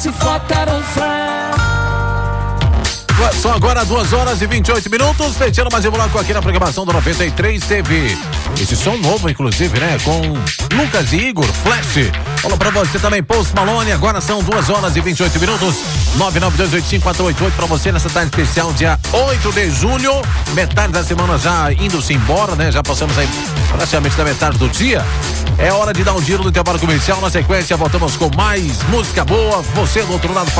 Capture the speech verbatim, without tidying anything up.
se fucked, I don't frown. São agora duas horas e vinte e oito minutos, fechando mais um bloco aqui na programação do noventa e três T V. Esse som novo, inclusive, né? Com Lucas e Igor, Flash. Fala pra você também, Post Malone. Agora são duas horas e vinte e oito minutos. nove nove dois oito cinco quatro oito oito pra você nessa tarde especial, dia oito de julho. Metade da semana já indo-se embora, né? Já passamos aí praticamente da metade do dia. É hora de dar um giro do intervalo comercial. Na sequência, voltamos com mais música boa. Você do outro lado.